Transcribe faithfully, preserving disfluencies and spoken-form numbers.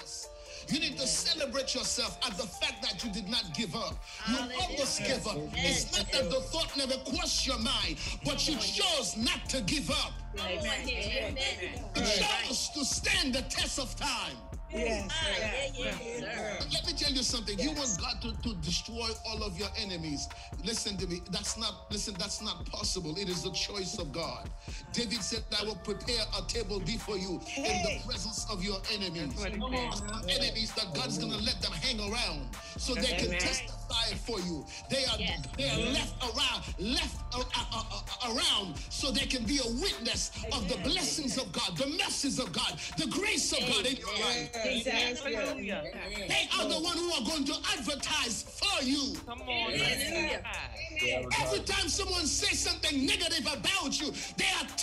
success. You need to celebrate yourself at the fact that you did not give up. You almost gave up. It's not that the thought never crossed your mind, but you chose not to give up. You chose to stand the test of time. Yes, yes, yes, yes. Let me tell you something. Yes. You want God to, to destroy all of your enemies. Listen to me. That's not, listen, that's not possible. It is the choice of God. David said, I will prepare a table before you hey. in the presence of your enemies. Some enemies that God's going to let them hang around so they can testify for you. They are, yes. they are left around, left uh, uh, uh, around so they can be a witness of the blessings of God, the mercies of God, the grace of God in your life. Exactly. They are the one who are going to advertise for you. Come on. Every time someone says something negative about you, they are